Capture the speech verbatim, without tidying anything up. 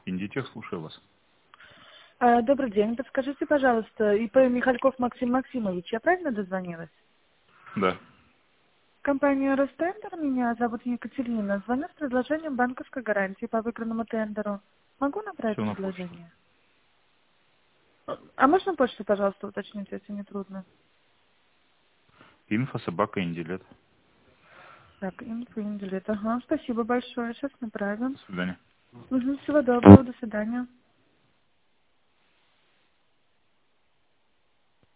Индитех, слушаю вас. А, Добрый день. Подскажите, пожалуйста, ИП Михальков Максим Максимович, я правильно дозвонилась? Да. Компания Ростендер, меня зовут Екатерина. Звоню с предложением банковской гарантии по выигранному тендеру. Могу набрать Все на почту. предложение? А можно почту, пожалуйста, уточнить, если не трудно? Инфо собака Индилет. Так, инфо, интеллект. Ага, спасибо большое. Сейчас направим. До свидания. Угу, всего доброго, до свидания.